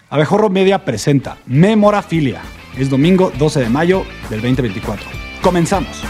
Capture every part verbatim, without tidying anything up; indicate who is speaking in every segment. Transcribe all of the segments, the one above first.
Speaker 1: Abejorro Media presenta Memorafilia. Es domingo doce de mayo del veinte veinticuatro. Comenzamos.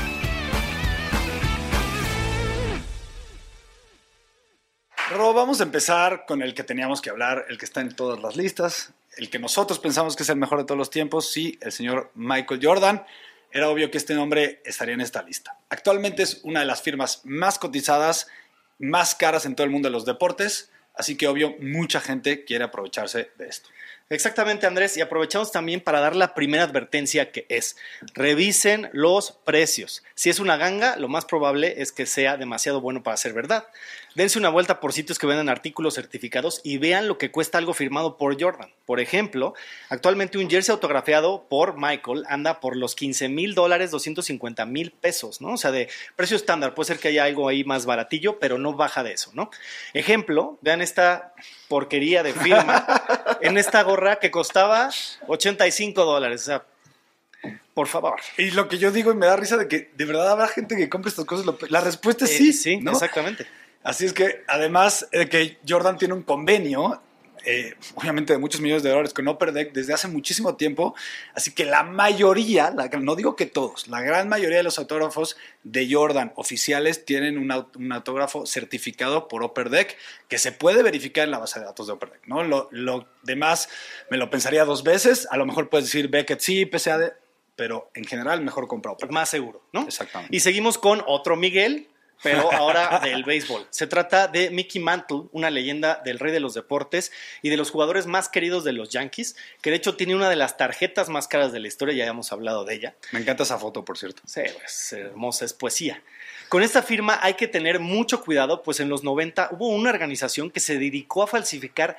Speaker 1: Ro, vamos a empezar con el que teníamos que hablar, el que está en todas las listas, el que nosotros pensamos que es el mejor de todos los tiempos, sí, el señor Michael Jordan. Era obvio que este nombre estaría en esta lista. Actualmente es una de las firmas más cotizadas, más caras en todo el mundo de los deportes, así que obvio mucha gente quiere aprovecharse de esto.
Speaker 2: Exactamente, Andrés, y aprovechamos también para dar la primera advertencia, que es: revisen los precios. Si es una ganga, lo más probable es que sea demasiado bueno para ser verdad. Dense una vuelta por sitios que venden artículos certificados y vean lo que cuesta algo firmado por Jordan. Por ejemplo, actualmente un jersey autografiado por Michael anda por los quince mil dólares, doscientos cincuenta mil pesos, ¿no? O sea, de precio estándar. Puede ser que haya algo ahí más baratillo, pero no baja de eso, ¿no? Ejemplo, vean esta porquería de firma en esta gorra que costaba ochenta y cinco dólares. O sea, por favor.
Speaker 1: Y lo que yo digo, y me da risa de que de verdad habrá gente que compre estas cosas. La respuesta es sí,
Speaker 2: eh, sí,
Speaker 1: ¿no?
Speaker 2: Exactamente.
Speaker 1: Así es que, además de que Jordan tiene un convenio, eh, obviamente de muchos millones de dólares con Upper Deck desde hace muchísimo tiempo, así que la mayoría, la, no digo que todos, la gran mayoría de los autógrafos de Jordan oficiales tienen un, un autógrafo certificado por Upper Deck que se puede verificar en la base de datos de Upper Deck, ¿no? Lo, lo demás me lo pensaría dos veces, a lo mejor puedes decir Beckett sí, P C A D, pero en general mejor comprar Upper Deck.
Speaker 2: Más seguro, ¿no?
Speaker 1: Exactamente.
Speaker 2: Y seguimos con otro Miguel, pero ahora del béisbol. Se trata de Mickey Mantle, una leyenda del rey de los deportes y de los jugadores más queridos de los Yankees, que de hecho tiene una de las tarjetas más caras de la historia, ya hemos hablado de ella.
Speaker 1: Me encanta esa foto, por cierto.
Speaker 2: Sí, es hermosa, es poesía. Con esta firma hay que tener mucho cuidado, pues en los noventa hubo una organización que se dedicó a falsificar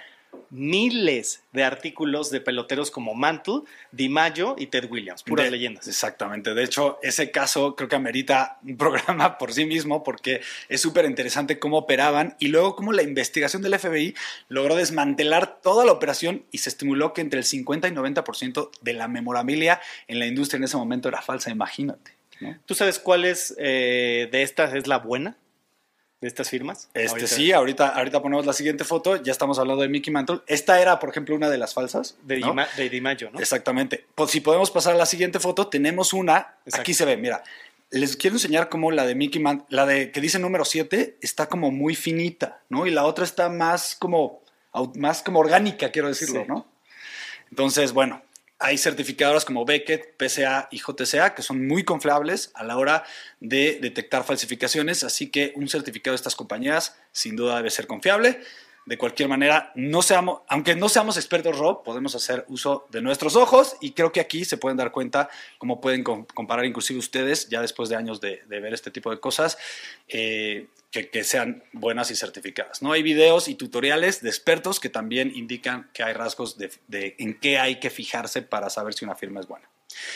Speaker 2: miles de artículos de peloteros como Mantle, DiMaggio y Ted Williams, puras
Speaker 1: de,
Speaker 2: leyendas.
Speaker 1: Exactamente, de hecho ese caso creo que amerita un programa por sí mismo porque es súper interesante cómo operaban y luego cómo la investigación del F B I logró desmantelar toda la operación y se estimuló que entre el cincuenta y noventa por ciento de la memorabilia en la industria en ese momento era falsa, imagínate, ¿no?
Speaker 2: ¿Tú sabes cuál es eh, de estas es la buena? ¿De estas firmas?
Speaker 1: Este
Speaker 2: ahorita.
Speaker 1: sí, ahorita, ahorita ponemos la siguiente foto, ya estamos hablando de Mickey Mantle. Esta era, por ejemplo, una de las falsas.
Speaker 2: De,
Speaker 1: ¿no?
Speaker 2: Dima, de DiMaggio, ¿no?
Speaker 1: Exactamente. Pues si podemos pasar a la siguiente foto, tenemos una, Exacto. Aquí se ve, mira, les quiero enseñar cómo la de Mickey Mantle, la de que dice número siete, está como muy finita, ¿no? Y la otra está más como, más como orgánica, quiero decirlo, sí. ¿no? Entonces, bueno, hay certificadoras como Beckett, P C A y J C A que son muy confiables a la hora de detectar falsificaciones, así que un certificado de estas compañías sin duda debe ser confiable. De cualquier manera, no seamos, aunque no seamos expertos, Rob, podemos hacer uso de nuestros ojos y creo que aquí se pueden dar cuenta cómo pueden comparar inclusive ustedes, ya después de años de, de ver este tipo de cosas, eh, que, que sean buenas y certificadas, ¿no? Hay videos y tutoriales de expertos que también indican que hay rasgos de, de en qué hay que fijarse para saber si una firma es buena.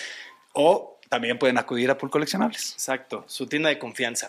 Speaker 1: O también pueden acudir a Pool Coleccionables.
Speaker 2: Exacto, su tienda de confianza.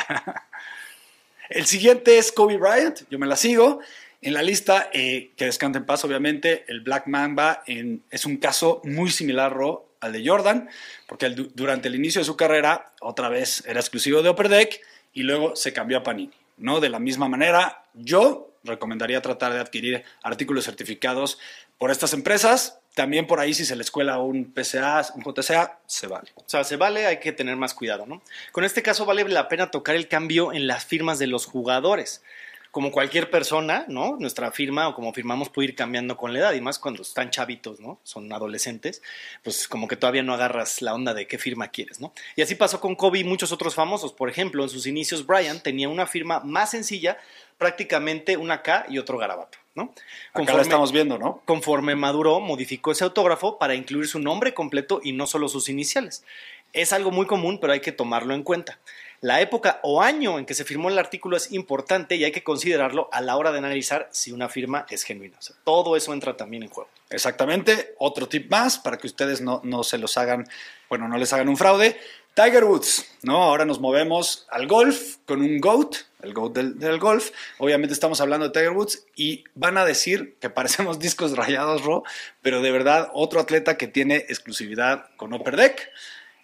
Speaker 1: El siguiente es Kobe Bryant, yo me la sigo. En la lista, eh, que descanse en paz, obviamente, el Black Mamba en, es un caso muy similar, Ro, al de Jordan, porque el, durante el inicio de su carrera, otra vez era exclusivo de Upper Deck y luego se cambió a Panini, ¿no? De la misma manera, yo recomendaría tratar de adquirir artículos certificados por estas empresas. También por ahí, si se les cuela un P C A, un J C A, se vale.
Speaker 2: O sea, se vale, hay que tener más cuidado, ¿no? Con este caso vale la pena tocar el cambio en las firmas de los jugadores. Como cualquier persona, ¿no? Nuestra firma o como firmamos puede ir cambiando con la edad y más cuando están chavitos, ¿no? Son adolescentes, pues como que todavía no agarras la onda de qué firma quieres, ¿no? Y así pasó con Kobe y muchos otros famosos. Por ejemplo, en sus inicios Bryant tenía una firma más sencilla, prácticamente una K y otro garabato, ¿no?
Speaker 1: Conforme, Acá la estamos viendo, ¿no?
Speaker 2: Conforme maduró, modificó ese autógrafo para incluir su nombre completo y no solo sus iniciales. Es algo muy común, pero hay que tomarlo en cuenta. La época o año en que se firmó el artículo es importante y hay que considerarlo a la hora de analizar si una firma es genuina. O sea, todo eso entra también en juego.
Speaker 1: Exactamente. Otro tip más para que ustedes no, no se los hagan, bueno, no les hagan un fraude. Tiger Woods, ¿no? Ahora nos movemos al golf con un GOAT, el GOAT del, del golf. Obviamente estamos hablando de Tiger Woods y van a decir que parecemos discos rayados, Ro, pero de verdad otro atleta que tiene exclusividad con Upper Deck.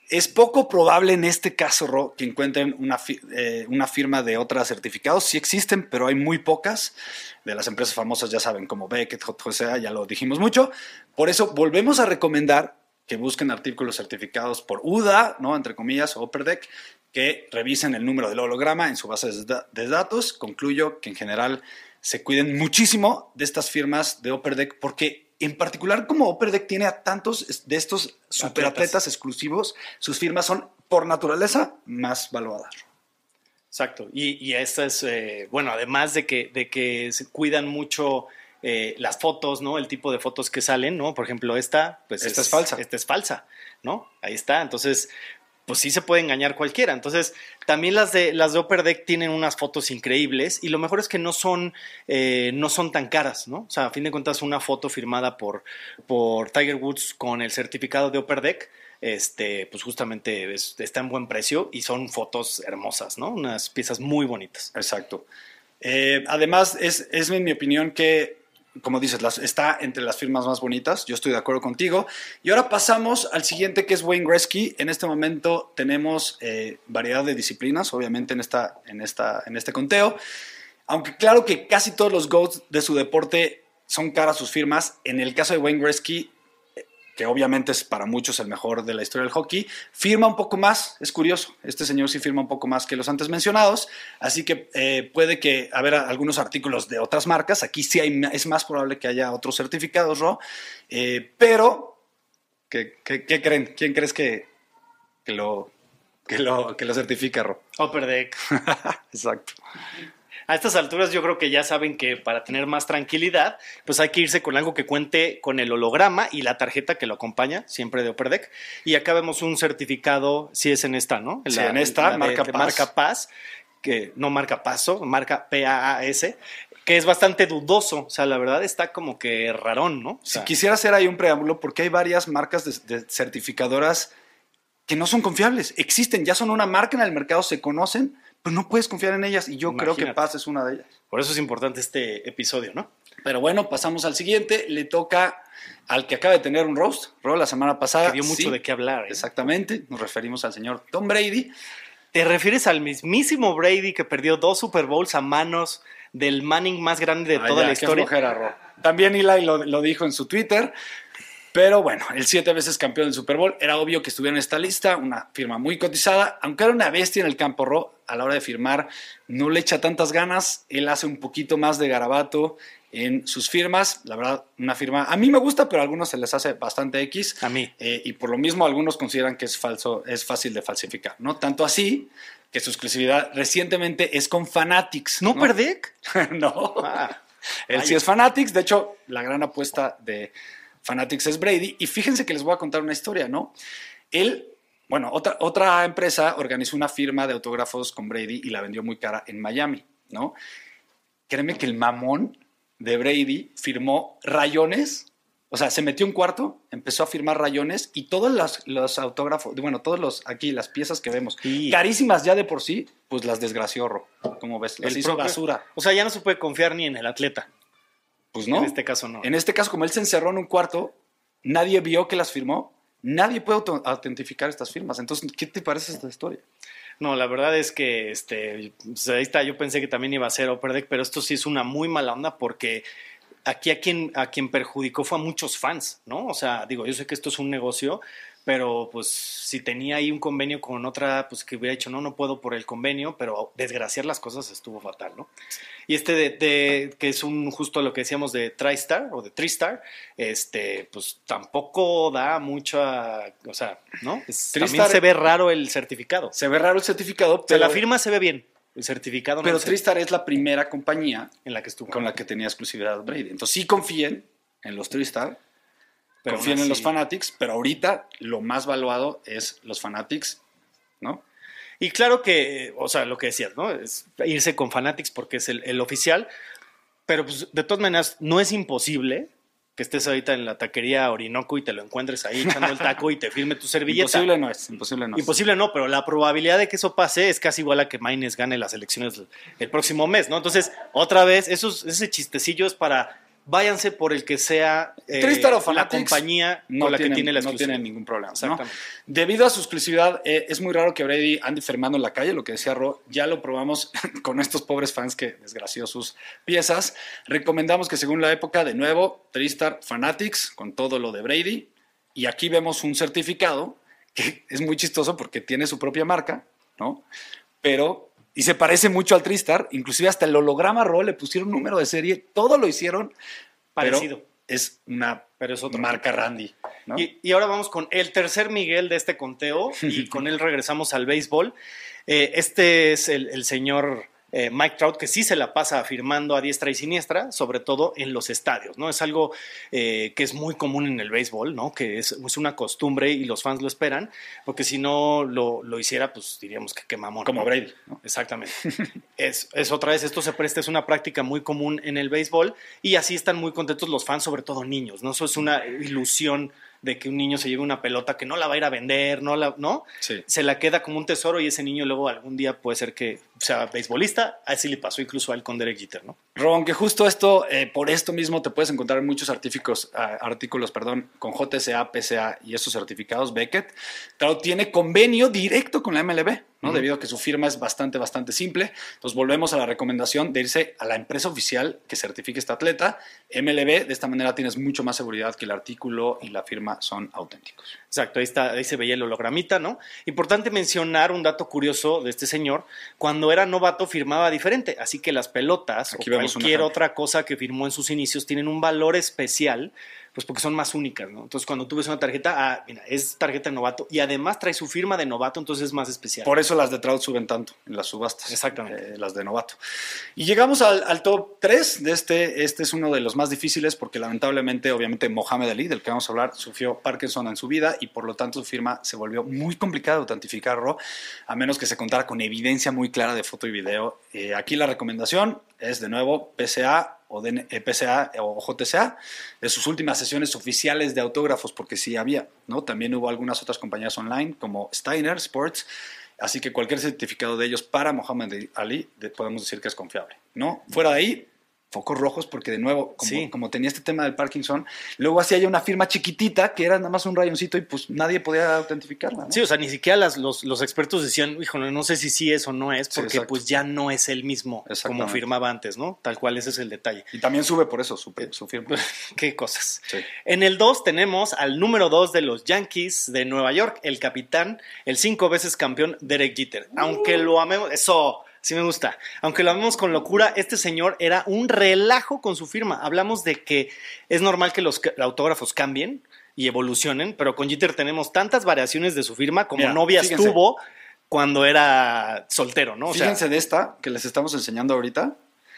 Speaker 1: Es poco probable en este caso, Ro, que encuentren una, fi- eh, una firma de otros certificados. Sí existen, pero hay muy pocas. De las empresas famosas ya saben, como Beckett, J J C A, ya lo dijimos mucho. Por eso volvemos a recomendar que busquen artículos certificados por U D A, ¿no? Entre comillas, o Upper Deck, que revisen el número del holograma en su base de, da- de datos. Concluyo que en general se cuiden muchísimo de estas firmas de Upper Deck porque en particular como Upper Deck tiene a tantos de estos superatletas exclusivos, sus firmas son por naturaleza más valuadas.
Speaker 2: Exacto. Y, y esta es, eh, bueno, además de que, de que se cuidan mucho eh, las fotos, ¿no? El tipo de fotos que salen, ¿no? Por ejemplo, esta, pues
Speaker 1: Esta es falsa.
Speaker 2: Esta es falsa, ¿no? Ahí está. Entonces, pues sí se puede engañar cualquiera. Entonces, también las de las de Upper Deck tienen unas fotos increíbles y lo mejor es que no son, eh, no son tan caras, ¿no? O sea, a fin de cuentas, una foto firmada por, por Tiger Woods con el certificado de Upper Deck, este, pues justamente es- está en buen precio y son fotos hermosas, ¿no? Unas piezas muy bonitas.
Speaker 1: Exacto. Eh, además, es, es en mi opinión que, como dices, las, está entre las firmas más bonitas. Yo estoy de acuerdo contigo. Y ahora pasamos al siguiente, que es Wayne Gretzky. En este momento tenemos eh, variedad de disciplinas, obviamente, en, esta, en, esta, en este conteo. Aunque claro que casi todos los GOATs de su deporte son caras sus firmas. En el caso de Wayne Gretzky, que obviamente es para muchos el mejor de la historia del hockey, firma un poco más, es curioso, este señor sí firma un poco más que los antes mencionados, así que eh, puede que haber algunos artículos de otras marcas, aquí sí hay, es más probable que haya otros certificados, Ro, eh, pero, ¿qué, qué, qué creen? ¿Quién crees que, que, lo, que, lo, que lo certifica, Ro?
Speaker 2: Upper Deck.
Speaker 1: Exacto.
Speaker 2: A estas alturas yo creo que ya saben que para tener más tranquilidad, pues hay que irse con algo que cuente con el holograma y la tarjeta que lo acompaña, siempre de Upper Deck. Y acá vemos un certificado, si es en esta, ¿no?
Speaker 1: Sí,
Speaker 2: La-
Speaker 1: en esta,
Speaker 2: la de-
Speaker 1: marca
Speaker 2: de
Speaker 1: Paz.
Speaker 2: marca Paz, que no marca Paso, marca P A A S, que es bastante dudoso. O sea, la verdad está como que rarón, ¿no? O sea,
Speaker 1: Si quisiera hacer ahí un preámbulo, porque hay varias marcas de, de certificadoras que no son confiables, existen, ya son una marca en el mercado, se conocen, pero no puedes confiar en ellas y yo creo que
Speaker 2: Imagínate.
Speaker 1: Paz es una de ellas.
Speaker 2: por eso es importante este episodio, ¿no?
Speaker 1: Pero bueno, pasamos al siguiente, le toca al que acaba de tener un roast, Ro, la semana pasada.
Speaker 2: Que dio mucho
Speaker 1: Sí,
Speaker 2: de qué hablar. ¿eh?
Speaker 1: Exactamente, nos referimos al señor Tom Brady.
Speaker 2: ¿Te refieres al mismísimo Brady que perdió dos Super Bowls a manos del Manning más grande de
Speaker 1: Ah,
Speaker 2: toda
Speaker 1: ya,
Speaker 2: la
Speaker 1: qué
Speaker 2: historia?
Speaker 1: flojera, Ro. También Eli lo, lo dijo en su Twitter. Pero bueno, el siete veces campeón del Super Bowl, era obvio que estuviera en esta lista, una firma muy cotizada, aunque era una bestia en el campo, Ro, a la hora de firmar no le echa tantas ganas, él hace un poquito más de garabato en sus firmas, la verdad, una firma, a mí me gusta, pero a algunos se les hace bastante X.
Speaker 2: A mí.
Speaker 1: Eh, y por lo mismo algunos consideran que es falso, es fácil de falsificar, ¿no? Tanto así que su exclusividad recientemente es con Fanatics.
Speaker 2: ¿No,
Speaker 1: ¿no?
Speaker 2: Perdec?
Speaker 1: No.
Speaker 2: Ah,
Speaker 1: Él sí
Speaker 2: vaya.
Speaker 1: es Fanatics, de hecho, la gran apuesta de Fanatics es Brady. Y fíjense que les voy a contar una historia, ¿no? Él, bueno, otra, otra empresa organizó una firma de autógrafos con Brady y la vendió muy cara en Miami, ¿no? Créeme que el mamón de Brady firmó rayones, o sea, se metió en un cuarto, empezó a firmar rayones y todos los, los autógrafos, bueno, todos los, aquí, las piezas que vemos,
Speaker 2: Sí.
Speaker 1: carísimas ya de por sí, pues las desgració, Ro. ¿Cómo ves? Las
Speaker 2: El
Speaker 1: hizo
Speaker 2: propio-
Speaker 1: basura.
Speaker 2: O sea, ya no se puede confiar ni en el atleta.
Speaker 1: Pues no.
Speaker 2: En este caso no.
Speaker 1: En este caso, como él se encerró en un cuarto, nadie vio que las firmó, nadie puede auto- autentificar estas firmas. Entonces, ¿qué te parece esta historia?
Speaker 2: No, la verdad es que este, pues ahí está, yo pensé que también iba a ser Upper Deck, pero esto sí es una muy mala onda porque aquí a quien, a quien perjudicó fue a muchos fans, ¿no? O sea, digo, yo sé que esto es un negocio, pero pues si tenía ahí un convenio con otra, pues que hubiera dicho, no, no puedo por el convenio, pero desgraciar las cosas estuvo fatal, ¿no? Y este de, de que es un justo lo que decíamos de TriStar o de TriStar, este, pues tampoco da mucha, o sea, ¿no? Es- también
Speaker 1: TriStar-
Speaker 2: se ve raro el certificado.
Speaker 1: Se ve raro el certificado,
Speaker 2: O sea,
Speaker 1: pero,
Speaker 2: la firma se ve bien, el certificado no
Speaker 1: pero
Speaker 2: lo sé,
Speaker 1: TriStar es la primera compañía
Speaker 2: en la que estuvo.
Speaker 1: con la que tenía exclusividad Brady. Entonces, sí confíen en los TriStar,
Speaker 2: Pero
Speaker 1: confíen
Speaker 2: aún
Speaker 1: en los
Speaker 2: así-
Speaker 1: Fanatics, pero ahorita lo más valuado es los Fanatics, ¿no?
Speaker 2: Y claro que, o sea, lo que decías, ¿no? Es irse con Fanatics porque es el, el oficial, pero pues de todas maneras no es imposible que estés ahorita en la taquería Orinoco y te lo encuentres ahí echando el taco y te firme tu servilleta.
Speaker 1: Imposible no es, imposible no es.
Speaker 2: Imposible no, pero la probabilidad de que eso pase es casi igual a que Maines gane las elecciones el próximo mes, ¿no? Entonces, otra vez, esos, ese chistecillo es para váyanse por el que sea eh,
Speaker 1: Tristar o
Speaker 2: la
Speaker 1: Fanatics
Speaker 2: compañía
Speaker 1: no
Speaker 2: con la
Speaker 1: tienen,
Speaker 2: que tiene la
Speaker 1: no
Speaker 2: exclusividad.
Speaker 1: tienen ningún problema, ¿no?
Speaker 2: Exactamente.
Speaker 1: Debido a su exclusividad, eh, es muy raro que Brady ande firmando en la calle, lo que decía Ro, ya lo probamos con estos pobres fans que desgració sus piezas. Recomendamos que según la época, de nuevo, Tristar Fanatics, con todo lo de Brady, y aquí vemos un certificado que es muy chistoso porque tiene su propia marca, ¿no? Pero... Y se parece mucho al Tristar, inclusive hasta el holograma Ro le pusieron número de serie, todo lo hicieron
Speaker 2: Parecido.
Speaker 1: pero es una
Speaker 2: Pero es otra
Speaker 1: marca Randy, ¿no?
Speaker 2: Y, y ahora vamos con el tercer Miguel de este conteo y con él regresamos al béisbol. Eh, este es el, el señor eh, Mike Trout, que sí se la pasa firmando a diestra y siniestra, sobre todo en los estadios, ¿no? Es algo eh, que es muy común en el béisbol, ¿no? Que es, es una costumbre y los fans lo esperan, porque si no lo, lo hiciera, pues diríamos que qué mamón.
Speaker 1: Como
Speaker 2: ¿no?
Speaker 1: Brady, ¿no?
Speaker 2: Exactamente. es, es otra vez, esto se presta, es una práctica muy común en el béisbol y así están muy contentos los fans, sobre todo niños, ¿no? Eso es una ilusión de que un niño se lleve una pelota que no la va a ir a vender, no la, ¿no?
Speaker 1: Sí.
Speaker 2: Se la queda como un tesoro y ese niño luego algún día puede ser que sea beisbolista. Así le pasó incluso a él con Derek Jeter, ¿no?
Speaker 1: Ron, que justo esto, eh, por esto mismo te puedes encontrar muchos artículos, uh, artículos perdón, con J S A, P S A y esos certificados Beckett. Claro, tiene convenio directo con la M L B, ¿no? Uh-huh. Debido a que su firma es bastante, bastante simple. Entonces volvemos a la recomendación de irse a la empresa oficial que certifique este atleta, M L B. De esta manera tienes mucho más seguridad que el artículo y la firma son auténticos.
Speaker 2: Exacto, ahí, está, ahí se veía el hologramita, ¿no? Importante mencionar un dato curioso de este señor. Cuando era novato firmaba diferente, así que las pelotas
Speaker 1: Aquí
Speaker 2: o cualquier otra cosa que firmó en sus inicios tienen un valor especial, pues porque son más únicas, ¿no? Entonces cuando tú ves una tarjeta, ah, mira, es tarjeta de novato y además trae su firma de novato, entonces es más especial.
Speaker 1: Por eso las de Trout suben tanto en las subastas.
Speaker 2: Exactamente.
Speaker 1: Eh, las de novato. Y llegamos al, al top tres de este. Este es uno de los más difíciles porque lamentablemente, obviamente, Mohamed Ali, del que vamos a hablar, sufrió Parkinson en su vida y por lo tanto su firma se volvió muy complicada de autentificar, Ro, a menos que se contara con evidencia muy clara de foto y video. Eh, aquí la recomendación es, de nuevo, P S A o de, eh, P S A o J S A, de sus últimas sesiones oficiales de autógrafos, porque sí había, ¿no? También hubo algunas otras compañías online, como Steiner Sports, así que cualquier certificado de ellos para Mohamed Ali de, podemos decir que es confiable, ¿no? Fuera de ahí, focos rojos, porque de nuevo, como,
Speaker 2: sí.
Speaker 1: como tenía este tema del Parkinson, luego hacía ya una firma chiquitita que era nada más un rayoncito y pues nadie podía autentificarla, ¿no?
Speaker 2: Sí, o sea, ni siquiera las, los, los expertos decían, híjole, no sé si sí es o no es, porque sí, pues ya no es el mismo como firmaba antes, ¿no? Tal cual, ese es el detalle.
Speaker 1: Y también sube por eso su, su firma.
Speaker 2: Qué cosas.
Speaker 1: Sí.
Speaker 2: En el dos tenemos al número dos de los Yankees de Nueva York, el capitán, el cinco veces campeón Derek Jeter. Uh. Aunque lo amemos, eso... Sí me gusta. Aunque lo vemos con locura, este señor era un relajo con su firma. Hablamos de que es normal que los autógrafos cambien y evolucionen, pero con Jeter tenemos tantas variaciones de su firma como Mira, novias fíjense. tuvo cuando era soltero, ¿no? O
Speaker 1: fíjense sea, de esta que les estamos enseñando ahorita.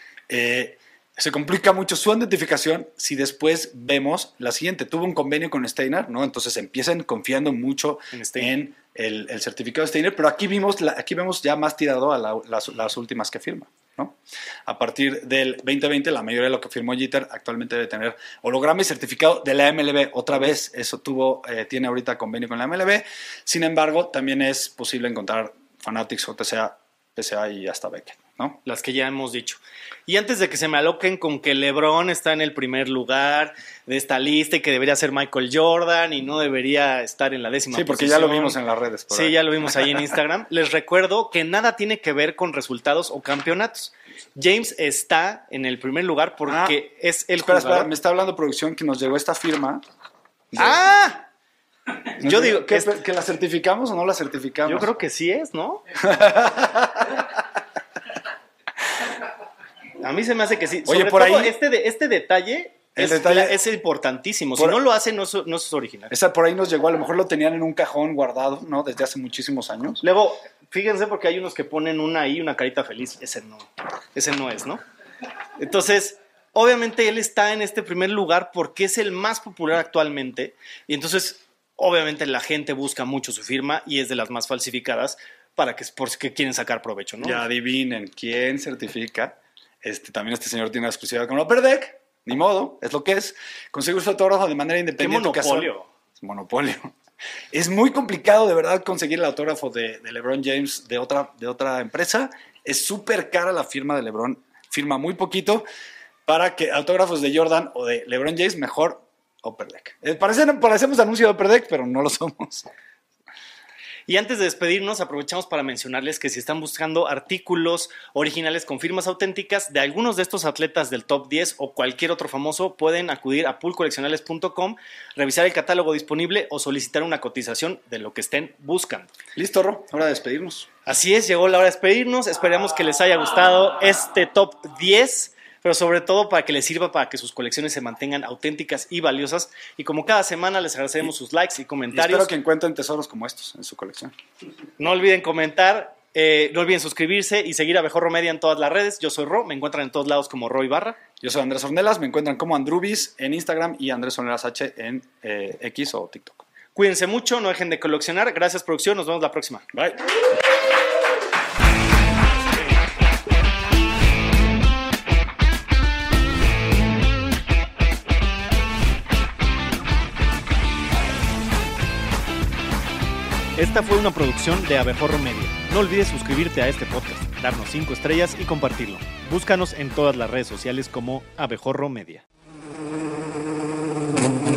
Speaker 1: Eh, se complica mucho su identificación si después vemos la siguiente. Tuvo un convenio con Steiner, ¿no? Entonces empiezan confiando mucho en, en el, el certificado de Steiner, pero aquí, vimos la, aquí vemos ya más tirado a la, las, las últimas que firma, ¿no? A partir del veinte veinte, la mayoría de lo que firmó Jeter actualmente debe tener holograma y certificado de la M L B. Otra vez, eso tuvo, eh, tiene ahorita convenio con la M L B. Sin embargo, también es posible encontrar Fanatics, J S A, P S A y hasta Beckett, ¿no?
Speaker 2: Las que ya hemos dicho. Y antes de que se me aloquen con que LeBron está en el primer lugar de esta lista y que debería ser Michael Jordan y no debería estar en la décima
Speaker 1: Sí, porque
Speaker 2: posición.
Speaker 1: ya lo vimos en las redes.
Speaker 2: Por sí, ahí. ya lo vimos ahí en Instagram. Les recuerdo que nada tiene que ver con resultados o campeonatos. James está en el primer lugar porque ah, es el
Speaker 1: espera,
Speaker 2: jugador.
Speaker 1: Espera, me está hablando producción que nos llegó esta firma.
Speaker 2: De... ¡Ah!
Speaker 1: Yo digo, ¿que, es... ¿que la certificamos o no la certificamos?
Speaker 2: Yo creo que sí es, ¿no? A mí se me hace que sí.
Speaker 1: Oye,
Speaker 2: Sobre
Speaker 1: por
Speaker 2: todo
Speaker 1: ahí,
Speaker 2: este, de, este detalle,
Speaker 1: el
Speaker 2: es,
Speaker 1: detalle
Speaker 2: es importantísimo.
Speaker 1: Por,
Speaker 2: si no lo hace, no, no es original.
Speaker 1: Esa por ahí nos llegó, a lo mejor lo tenían en un cajón guardado, ¿no? Desde hace muchísimos años.
Speaker 2: Luego, fíjense porque hay unos que ponen una ahí, una carita feliz. Ese no, ese no es, ¿no? Entonces, obviamente él está en este primer lugar porque es el más popular actualmente. Y entonces, obviamente la gente busca mucho su firma y es de las más falsificadas para que, por que quieren sacar provecho, ¿no?
Speaker 1: Ya adivinen quién certifica. Este, también este señor tiene la exclusividad con Upper Deck, ni modo, es lo que es. Conseguir su autógrafo de manera independiente.
Speaker 2: ¿Qué monopolio?
Speaker 1: Es monopolio. Es muy complicado, de verdad, conseguir el autógrafo de, de LeBron James de otra, de otra empresa. Es súper cara la firma de LeBron, firma muy poquito. para que autógrafos de Jordan o de LeBron James, mejor Upper Deck. Eh, parecen, parecemos anuncio de Upper Deck, pero no lo somos.
Speaker 2: Y antes de despedirnos, aprovechamos para mencionarles que si están buscando artículos originales con firmas auténticas de algunos de estos atletas del top diez o cualquier otro famoso, pueden acudir a pool coleccionales punto com, revisar el catálogo disponible o solicitar una cotización de lo que estén buscando.
Speaker 1: Listo, Ro, hora de despedirnos.
Speaker 2: Así es, llegó la hora de despedirnos. Esperamos que les haya gustado este top diez, pero sobre todo para que les sirva para que sus colecciones se mantengan auténticas y valiosas. Y como cada semana les agradecemos sus likes y comentarios.
Speaker 1: Y espero que encuentren tesoros como estos en su colección.
Speaker 2: No olviden comentar, eh, no olviden suscribirse y seguir a Abejorro Media en todas las redes. Yo soy Ro, me encuentran en todos lados como Ro Ibarra.
Speaker 1: Yo soy Andrés Ornelas, me encuentran como Andrubis en Instagram y Andrés Ornelas H en eh, X o TikTok.
Speaker 2: Cuídense mucho, no dejen de coleccionar. Gracias, producción, nos vemos la próxima.
Speaker 1: Bye.
Speaker 2: Esta fue una producción de Abejorro Media. No olvides suscribirte a este podcast, darnos cinco estrellas y compartirlo. Búscanos en todas las redes sociales como Abejorro Media.